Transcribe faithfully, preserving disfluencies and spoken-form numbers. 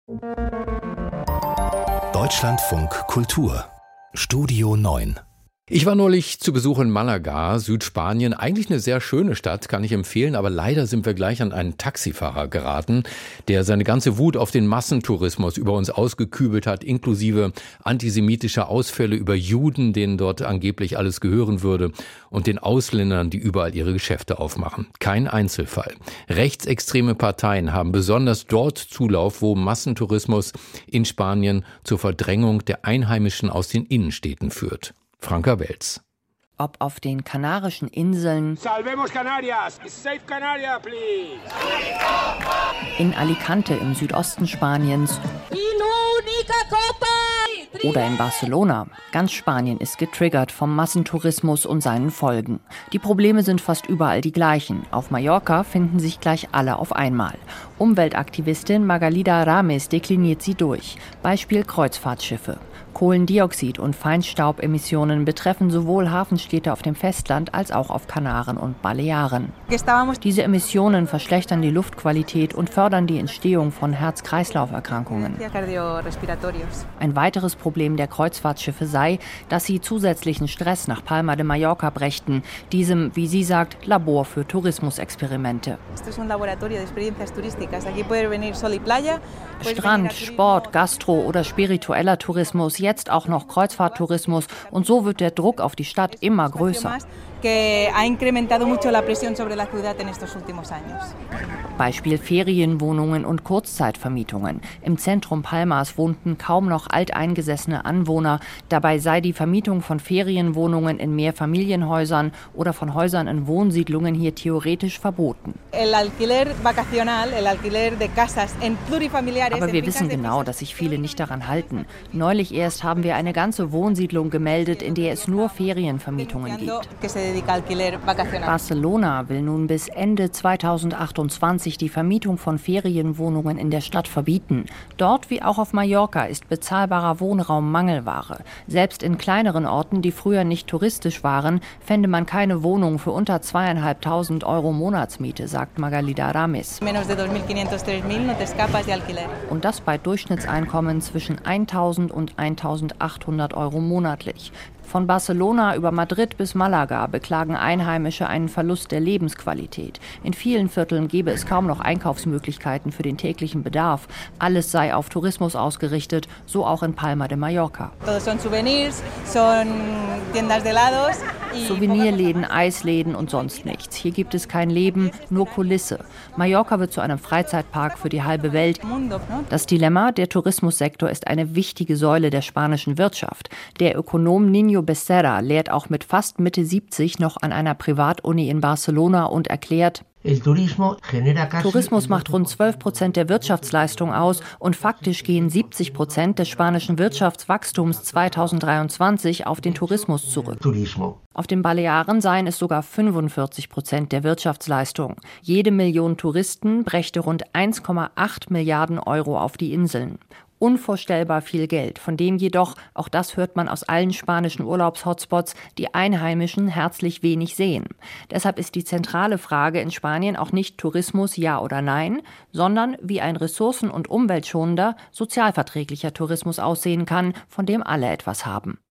Deutschlandfunk Kultur Studio neun. Ich war neulich zu Besuch in Malaga, Südspanien. Eigentlich eine sehr schöne Stadt, kann ich empfehlen, aber leider sind wir gleich an einen Taxifahrer geraten, der seine ganze Wut auf den Massentourismus über uns ausgekübelt hat, inklusive antisemitischer Ausfälle über Juden, denen dort angeblich alles gehören würde, und den Ausländern, die überall ihre Geschäfte aufmachen. Kein Einzelfall. Rechtsextreme Parteien haben besonders dort Zulauf, wo Massentourismus in Spanien zur Verdrängung der Einheimischen aus den Innenstädten führt. Franka Welz. Ob auf den Kanarischen Inseln, Salvemos Canarias! Save Canaria, please! in Alicante im Südosten Spaniens oder in Barcelona. Ganz Spanien ist getriggert vom Massentourismus und seinen Folgen. Die Probleme sind fast überall die gleichen. Auf Mallorca finden sich gleich alle auf einmal. Umweltaktivistin Margalida Ramis dekliniert sie durch. Beispiel Kreuzfahrtschiffe. Kohlendioxid- und Feinstaubemissionen betreffen sowohl Hafenstädte auf dem Festland als auch auf Kanaren und Balearen. Diese Emissionen verschlechtern die Luftqualität und fördern die Entstehung von Herz-Kreislauf-Erkrankungen. Ein weiteres Problem der Kreuzfahrtschiffe sei, dass sie zusätzlichen Stress nach Palma de Mallorca brächten, diesem, wie sie sagt, Labor für Tourismusexperimente. Strand, Sport, Gastro oder spiritueller Tourismus, jetzt auch noch Kreuzfahrttourismus, und so wird der Druck auf die Stadt immer größer. Beispiel Ferienwohnungen und Kurzzeitvermietungen. Im Zentrum Palmas wohnten kaum noch alteingesessene Anwohner. Dabei sei die Vermietung von Ferienwohnungen in Mehrfamilienhäusern oder von Häusern in Wohnsiedlungen hier theoretisch verboten. Aber wir wissen genau, dass sich viele nicht daran halten. Neulich erst haben wir eine ganze Wohnsiedlung gemeldet, in der es nur Ferienvermietungen gibt. Barcelona will nun bis Ende zweitausendachtundzwanzig die Vermietung von Ferienwohnungen in der Stadt verbieten. Dort wie auch auf Mallorca ist bezahlbarer Wohnraum Mangelware. Selbst in kleineren Orten, die früher nicht touristisch waren, fände man keine Wohnung für unter zweieinhalbtausend Euro Monatsmiete, sagt Margalida Ramis. Und das bei Durchschnittseinkommen zwischen eintausend und eintausendachthundert Euro monatlich. Von Barcelona über Madrid bis Malaga beklagen Einheimische einen Verlust der Lebensqualität. In vielen Vierteln gäbe es kaum noch Einkaufsmöglichkeiten für den täglichen Bedarf. Alles sei auf Tourismus ausgerichtet, so auch in Palma de Mallorca. Souvenirläden, Eisläden und sonst nichts. Hier gibt es kein Leben, nur Kulisse. Mallorca wird zu einem Freizeitpark für die halbe Welt. Das Dilemma, der Tourismussektor ist eine wichtige Säule der spanischen Wirtschaft. Der Ökonom Niño Becerra lehrt auch mit fast Mitte siebzig noch an einer Privatuni in Barcelona und erklärt: Tourismus macht rund zwölf Prozent der Wirtschaftsleistung aus und faktisch gehen siebzig Prozent des spanischen Wirtschaftswachstums zweitausenddreiundzwanzig auf den Tourismus zurück. Auf den Balearen seien es sogar fünfundvierzig Prozent der Wirtschaftsleistung. Jede Million Touristen brächte rund eins Komma acht Milliarden Euro auf die Inseln. Unvorstellbar viel Geld, von dem jedoch, auch das hört man aus allen spanischen Urlaubshotspots, die Einheimischen herzlich wenig sehen. Deshalb ist die zentrale Frage in Spanien auch nicht Tourismus ja oder nein, sondern wie ein ressourcen- und umweltschonender, sozialverträglicher Tourismus aussehen kann, von dem alle etwas haben.